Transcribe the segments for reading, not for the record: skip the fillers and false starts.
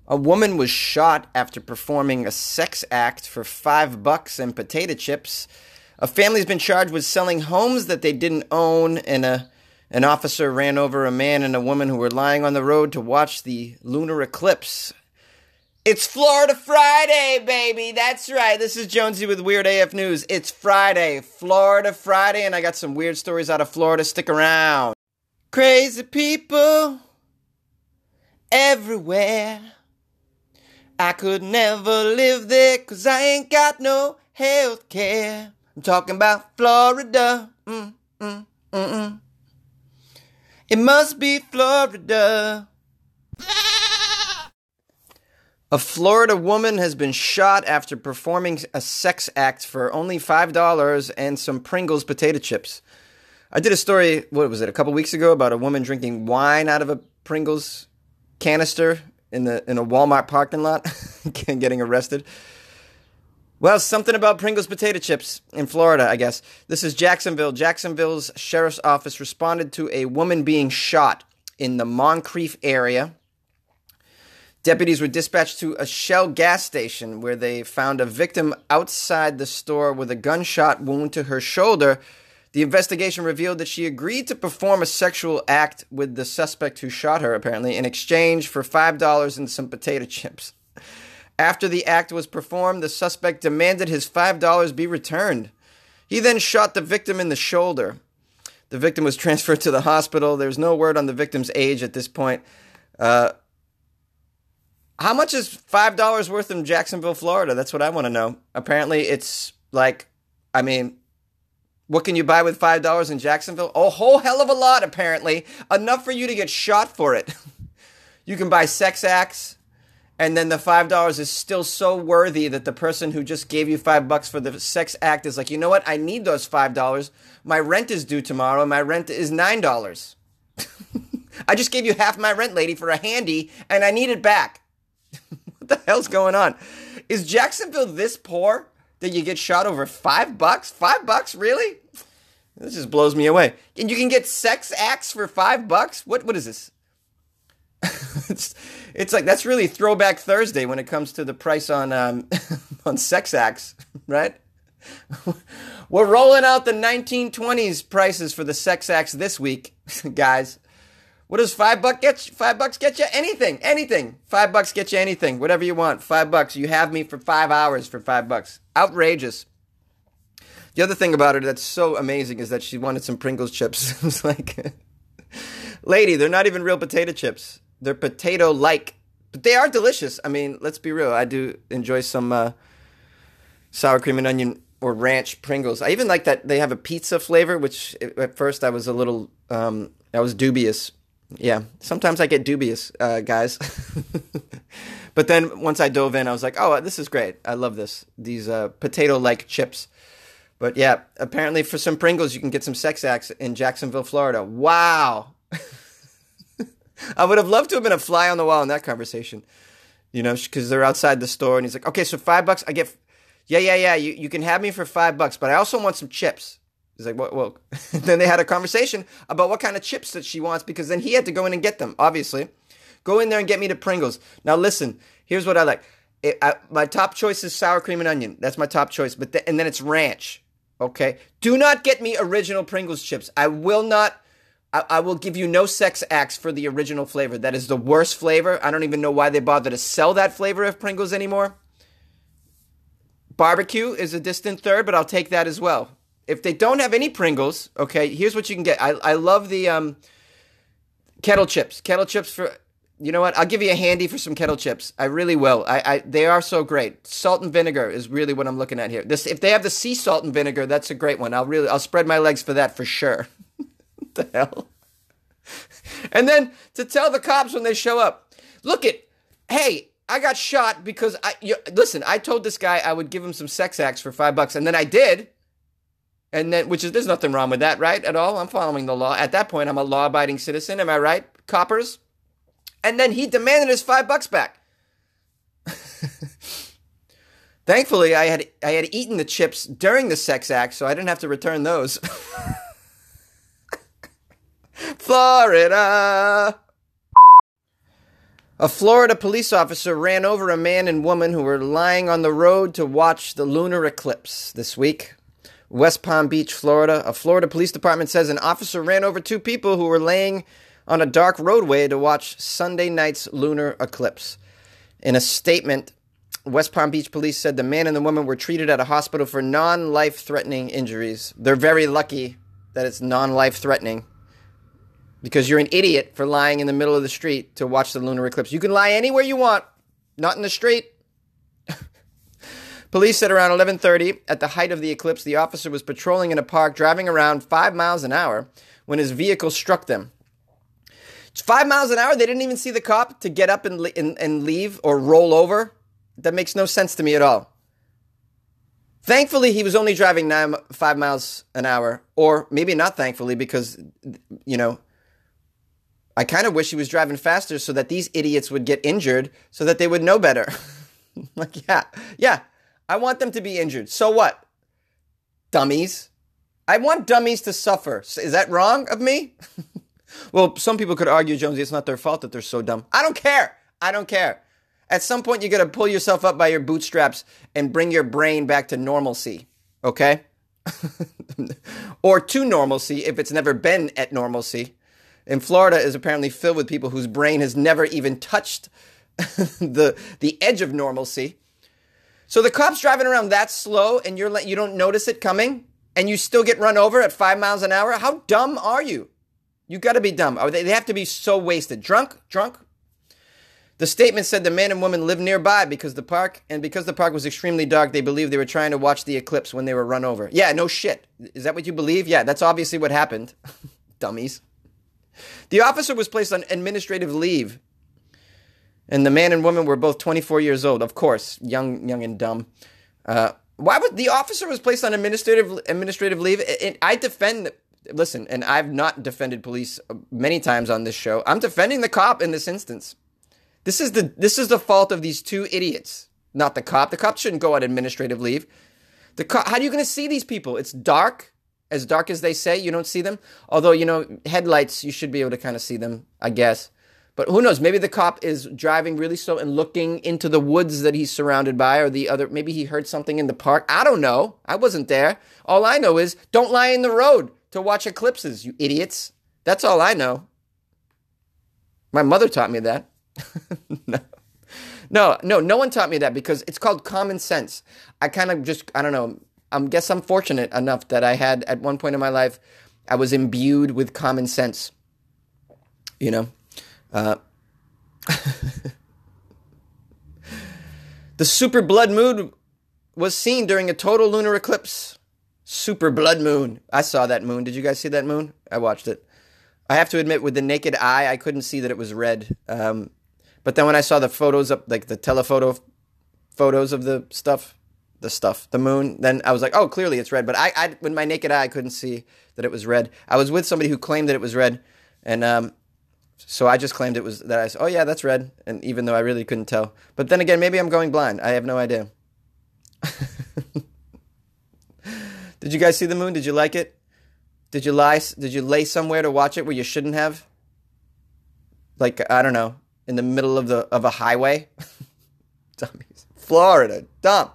A woman was shot after performing a sex act for $5 and potato chips. A family's been charged with selling homes that they didn't own, and an officer ran over a man and a woman who were lying on the road to watch the lunar eclipse. It's Florida Friday, baby. That's right. This is Jonesy with Weird AF News. It's Friday, Florida Friday, and I got some weird stories out of Florida. Stick around. Crazy people everywhere. I could never live there 'cause I ain't got no health care. I'm talking about Florida. It must be Florida. A Florida woman has been shot after performing a sex act for only $5 and some Pringles potato chips. I did a story, what was it, a couple weeks ago about a woman drinking wine out of a Pringles canister in a Walmart parking lot and getting arrested. Well, something about Pringles potato chips in Florida, I guess. This is Jacksonville. Jacksonville's sheriff's office responded to a woman being shot in the Moncrief area. Deputies were dispatched to a Shell gas station where they found a victim outside the store with a gunshot wound to her shoulder. The investigation revealed that she agreed to perform a sexual act with the suspect who shot her, apparently, in exchange for $5 and some potato chips. After the act was performed, the suspect demanded his $5 be returned. He then shot the victim in the shoulder. The victim was transferred to the hospital. There's no word on the victim's age at this point. How much is $5 worth in Jacksonville, Florida? That's what I want to know. Apparently, it's like, what can you buy with $5 in Jacksonville? A whole hell of a lot, apparently. Enough for you to get shot for it. You can buy sex acts, and then the $5 is still so worthy that the person who just gave you $5 for the sex act is like, you know what? I need those $5. My rent is due tomorrow, and my rent is $9. I just gave you half my rent, lady, for a handy, and I need it back. What the hell's going on? Is Jacksonville this poor that you get shot over $5? $5, really? This just blows me away. And you can get sex acts for $5? What is this? it's like, that's really Throwback Thursday when it comes to the price on on sex acts, right? We're rolling out the 1920s prices for the sex acts this week, guys. What does $5 get you? $5 get you anything. $5 get you anything, whatever you want. $5. You have me for 5 hours for $5. Outrageous. The other thing about it that's so amazing is that she wanted some Pringles chips. It was like, lady, they're not even real potato chips. They're potato-like, but they are delicious. I mean, let's be real. I do enjoy some sour cream and onion or ranch Pringles. I even like that they have a pizza flavor, which at first I was a little, I was dubious. Yeah, sometimes I get dubious, guys. But then once I dove in, I was like, oh, this is great. I love this. These potato-like chips. But yeah, apparently for some Pringles, you can get some sex acts in Jacksonville, Florida. Wow. I would have loved to have been a fly on the wall in that conversation. You know, because they're outside the store, and he's like, okay, so $5, I get, yeah, you can have me for $5, but I also want some chips. He's like, well. Then they had a conversation about what kind of chips that she wants, because then he had to go in and get them, obviously. Go in there and get me the Pringles. Now, listen, here's what I like. My top choice is sour cream and onion. That's my top choice. And then it's ranch, okay? Do not get me original Pringles chips. I will give you no sex acts for the original flavor. That is the worst flavor. I don't even know why they bother to sell that flavor of Pringles anymore. Barbecue is a distant third, but I'll take that as well. If they don't have any Pringles, okay, here's what you can get. I love the kettle chips. Kettle chips for, you know what? I'll give you a handy for some kettle chips. I really will. They are so great. Salt and vinegar is really what I'm looking at here. If they have the sea salt and vinegar, that's a great one. I'll spread my legs for that for sure. What the hell? And then to tell the cops when they show up, hey, I got shot because listen, I told this guy I would give him some sex acts for $5, and then I did. And then, there's nothing wrong with that, right? At all. I'm following the law. At that point, I'm a law-abiding citizen. Am I right, coppers? And then he demanded his $5 back. Thankfully, I had eaten the chips during the sex act, so I didn't have to return those. Florida. A Florida police officer ran over a man and woman who were lying on the road to watch the lunar eclipse this week. West Palm Beach, Florida. A Florida police department says an officer ran over two people who were laying on a dark roadway to watch Sunday night's lunar eclipse. In a statement, West Palm Beach police said the man and the woman were treated at a hospital for non-life-threatening injuries. They're very lucky that it's non-life-threatening, because you're an idiot for lying in the middle of the street to watch the lunar eclipse. You can lie anywhere you want, not in the street. Police said around 11:30, at the height of the eclipse, the officer was patrolling in a park, driving around 5 miles an hour, when his vehicle struck them. It's 5 miles an hour? They didn't even see the cop to get up and leave or roll over? That makes no sense to me at all. Thankfully, he was only driving 5 miles an hour. Or maybe not thankfully, because, I kind of wish he was driving faster so that these idiots would get injured so that they would know better. Yeah, I want them to be injured. So what? Dummies. I want dummies to suffer. Is that wrong of me? Well, some people could argue, Jonesy, it's not their fault that they're so dumb. I don't care. At some point, you got to pull yourself up by your bootstraps and bring your brain back to normalcy, okay? Or to normalcy if it's never been at normalcy. And Florida is apparently filled with people whose brain has never even touched the edge of normalcy. So the cop's driving around that slow and you don't notice it coming and you still get run over at 5 miles an hour? How dumb are you? You got to be dumb. They have to be so wasted. Drunk. The statement said the man and woman lived nearby because the park was extremely dark, they believed they were trying to watch the eclipse when they were run over. Yeah, no shit. Is that what you believe? Yeah, that's obviously what happened. Dummies. The officer was placed on administrative leave, and the man and woman were both 24 years old. Of course, young and dumb. Why would the officer was placed on administrative leave? Listen, and I've not defended police many times on this show. I'm defending the cop in this instance. This is the fault of these two idiots, not the cop. The cop shouldn't go on administrative leave. How are you going to see these people? It's dark. As dark as they say, you don't see them. Although, headlights, you should be able to kind of see them, I guess. But who knows? Maybe the cop is driving really slow and looking into the woods that he's surrounded by, or maybe he heard something in the park. I don't know. I wasn't there. All I know is don't lie in the road to watch eclipses, you idiots. That's all I know. My mother taught me that. No one taught me that, because it's called common sense. I don't know. I guess I'm fortunate enough that I had, at one point in my life, I was imbued with common sense. The super blood moon was seen during a total lunar eclipse. Super blood moon. I saw that moon. Did you guys see that moon? I watched it. I have to admit, with the naked eye, I couldn't see that it was red. But then when I saw the photos up, like the telephoto photos of the moon, then I was like, oh, clearly it's red. But I with my naked eye, I couldn't see that it was red. I was with somebody who claimed that it was red, and so I just claimed it was that. I said, oh yeah, that's red, and even though I really couldn't tell. But then again, maybe I'm going blind. I have no idea. Did you guys see the moon? Did you like it? Did you lay somewhere to watch it where you shouldn't have? Like, I don't know, in the middle of a highway? Dummies. Florida, dumb.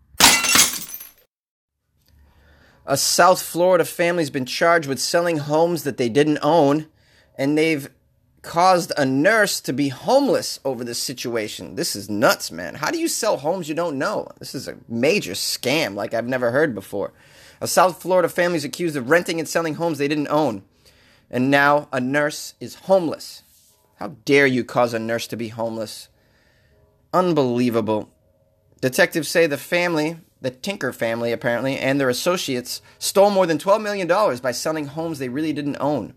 A South Florida family's been charged with selling homes that they didn't own, and they've caused a nurse to be homeless over this situation. This is nuts, man. How do you sell homes you don't know? This is a major scam like I've never heard before. A South Florida family is accused of renting and selling homes they didn't own, and now a nurse is homeless. How dare you cause a nurse to be homeless? Unbelievable. Detectives say the Tinker family apparently, and their associates stole more than $12 million by selling homes they really didn't own.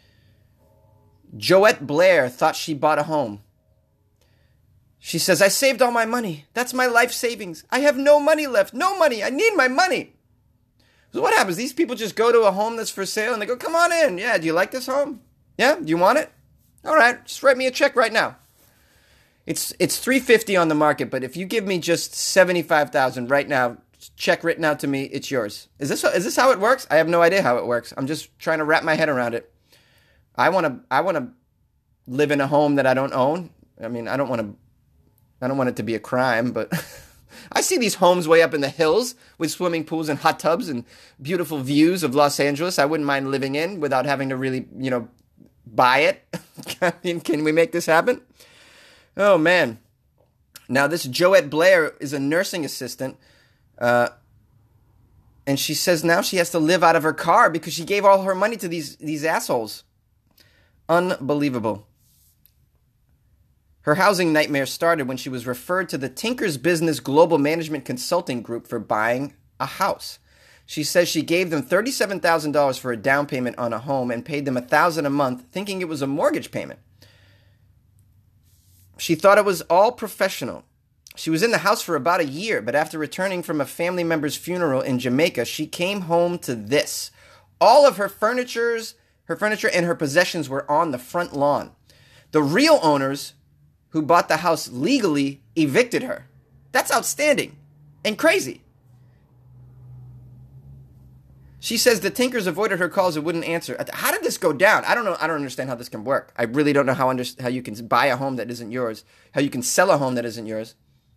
Joette Blair thought she bought a home. She says, I saved all my money. That's my life savings. I have no money left. No money. I need my money. So what happens? These people just go to a home that's for sale and they go, come on in. Yeah, do you like this home? Yeah, do you want it? All right, just write me a check right now. It's $350 on the market, but if you give me just $75,000 right now, check written out to me, it's yours. Is this how it works? I have no idea how it works. I'm just trying to wrap my head around it. I want to live in a home that I don't own. I mean, I don't want it to be a crime, but I see these homes way up in the hills with swimming pools and hot tubs and beautiful views of Los Angeles. I wouldn't mind living in without having to really, buy it. I mean, can we make this happen? Oh, man. Now, this Joette Blair is a nursing assistant, and she says now she has to live out of her car because she gave all her money to these assholes. Unbelievable. Her housing nightmare started when she was referred to the Tinker's Business Global Management Consulting Group for buying a house. She says she gave them $37,000 for a down payment on a home and paid them $1,000 a month, thinking it was a mortgage payment. She thought it was all professional. She was in the house for about a year, but after returning from a family member's funeral in Jamaica, she came home to this. All of her furniture and her possessions were on the front lawn. The real owners who bought the house legally evicted her. That's outstanding and crazy. She says the Tinkers avoided her calls and wouldn't answer. How did this go down? I don't know. I don't understand how this can work. I really don't know how you can buy a home that isn't yours, how you can sell a home that isn't yours.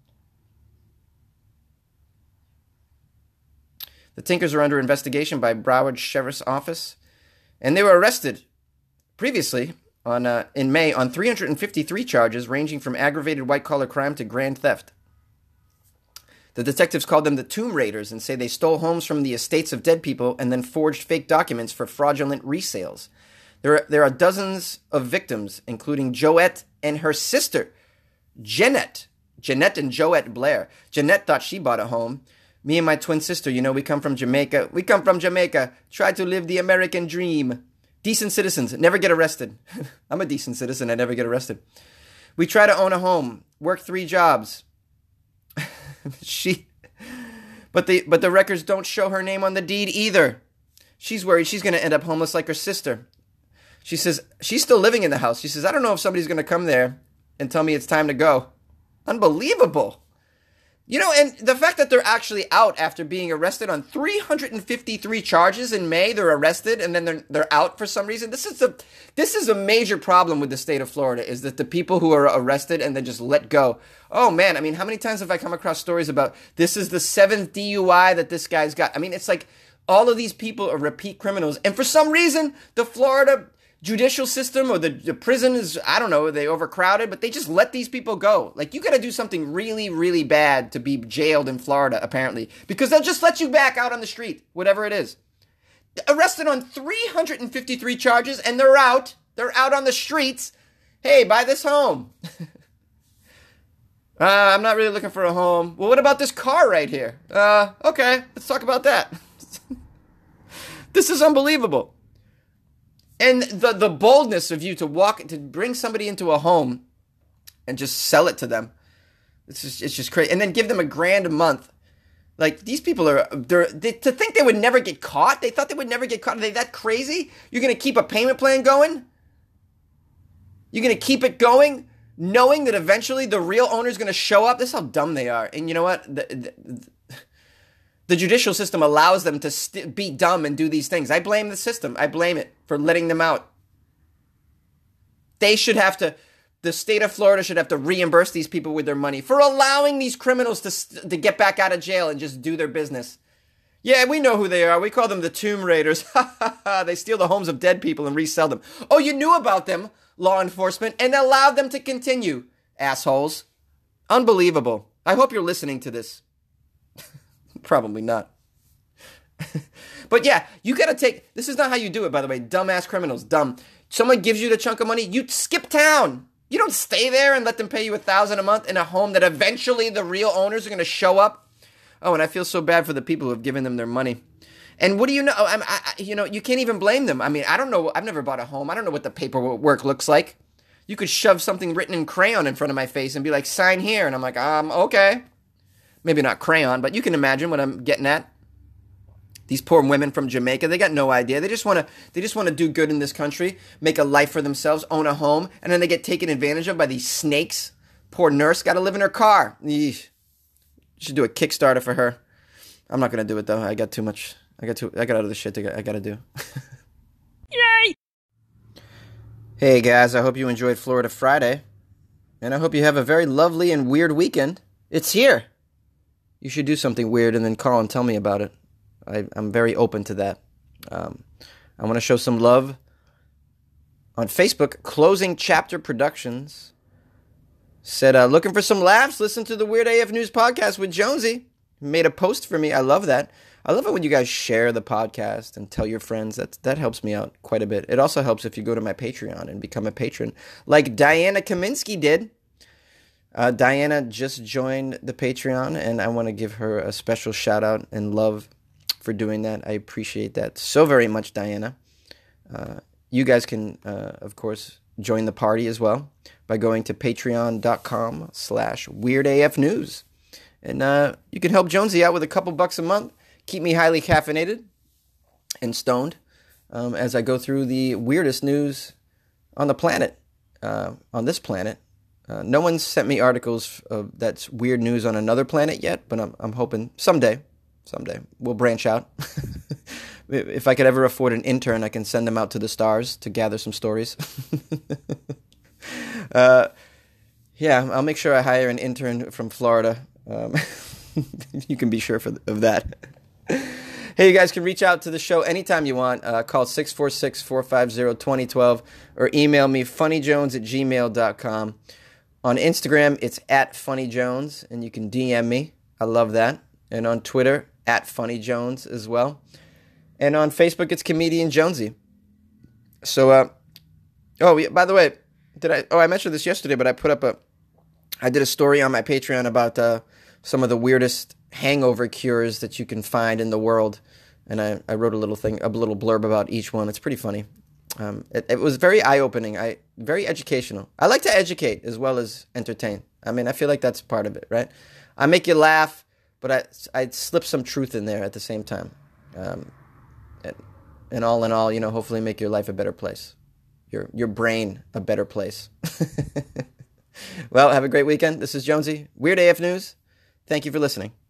The Tinkers are under investigation by Broward Sheriff's Office, and they were arrested previously in May on 353 charges ranging from aggravated white-collar crime to grand theft. The detectives called them the Tomb Raiders and say they stole homes from the estates of dead people and then forged fake documents for fraudulent resales. There are dozens of victims, including Joette and her sister, Jeanette and Joette Blair. Jeanette thought she bought a home. Me and my twin sister, we come from Jamaica. We come from Jamaica. Try to live the American dream. Decent citizens, never get arrested. I'm a decent citizen, I never get arrested. We try to own a home, work 3 jobs. But the records don't show her name on the deed either. She's worried she's going to end up homeless like her sister. She says she's still living in the house. She says, I don't know if somebody's going to come there and tell me it's time to go. Unbelievable. And the fact that they're actually out after being arrested on 353 charges in May, they're arrested and then they're out for some reason. This is a major problem with the state of Florida, is that the people who are arrested and then just let go. Oh man, I mean, how many times have I come across stories about this is the 7th DUI that this guy's got? I mean, it's like all of these people are repeat criminals, and for some reason, the Florida judicial system or the prison is, I don't know, they overcrowded, but they just let these people go. Like, you got to do something really, really bad to be jailed in Florida, apparently, because they'll just let you back out on the street, whatever it is. Arrested on 353 charges, and they're out. They're out on the streets. Hey, buy this home. I'm not really looking for a home. Well, what about this car right here? Okay, let's talk about that. This is unbelievable. And the boldness of you to bring somebody into a home and just sell it to them. It's just crazy. And then give them $1,000 a month. Like, these people to think they would never get caught? They thought they would never get caught. Are they that crazy? You're going to keep a payment plan going? You're going to keep it going, knowing that eventually the real owner is going to show up? This is how dumb they are. And you know what? The judicial system allows them to be dumb and do these things. I blame the system. I blame it for letting them out. The state of Florida should have to reimburse these people with their money for allowing these criminals to get back out of jail and just do their business. Yeah, we know who they are. We call them the Tomb Raiders. They steal the homes of dead people and resell them. Oh, you knew about them, law enforcement, and allowed them to continue, assholes. Unbelievable. I hope you're listening to this. Probably not. But yeah, you gotta this is not how you do it, by the way. Dumbass criminals, dumb. Someone gives you the chunk of money, you skip town. You don't stay there and let them pay you $1,000 a month in a home that eventually the real owners are gonna show up. Oh, and I feel so bad for the people who have given them their money. And what do you know? You can't even blame them. I mean, I don't know. I've never bought a home. I don't know what the paperwork looks like. You could shove something written in crayon in front of my face and be like, sign here. And I'm like, okay. Maybe not crayon, but you can imagine what I'm getting at. These poor women from Jamaica, they got no idea. They just want to do good in this country, make a life for themselves, own a home, and then they get taken advantage of by these snakes. Poor nurse got to live in her car. Eesh. You should do a Kickstarter for her. I'm not going to do it though. I got other shit I got to do. Yay! Hey guys, I hope you enjoyed Florida Friday. And I hope you have a very lovely and weird weekend. It's here. You should do something weird and then call and tell me about it. I'm very open to that. I want to show some love on Facebook. Closing Chapter Productions said, looking for some laughs, listen to the Weird AF News podcast with Jonesy. Made a post for me. I love that. I love it when you guys share the podcast and tell your friends. That helps me out quite a bit. It also helps if you go to my Patreon and become a patron, like Diana Kaminsky did. Diana just joined the Patreon, and I want to give her a special shout out and love for doing that. I appreciate that so very much, Diana. You guys can, of course, join the party as well by going to patreon.com/weirdafnews. And you can help Jonesy out with a couple bucks a month. Keep me highly caffeinated and stoned as I go through the weirdest news on the planet, on this planet. No one's sent me articles that's weird news on another planet yet, but I'm hoping someday we'll branch out. If I could ever afford an intern, I can send them out to the stars to gather some stories. Yeah, I'll make sure I hire an intern from Florida. You can be sure of that. Hey, you guys can reach out to the show anytime you want. Call 646-450-2012 or email me funnyjones@gmail.com. On Instagram, it's @funnyjones, and you can DM me. I love that. And on Twitter, @funnyjones as well. And on Facebook, it's Comedian Jonesy. So, by the way, I mentioned this yesterday, but I did a story on my Patreon about some of the weirdest hangover cures that you can find in the world. And I wrote a little blurb about each one. It's pretty funny. It was very eye-opening, very educational. I like to educate as well as entertain. I mean, I feel like that's part of it, right? I make you laugh, but I slip some truth in there at the same time. And all in all, hopefully make your life a better place. Your brain a better place. Well, have a great weekend. This is Jonesy, Weird AF News. Thank you for listening.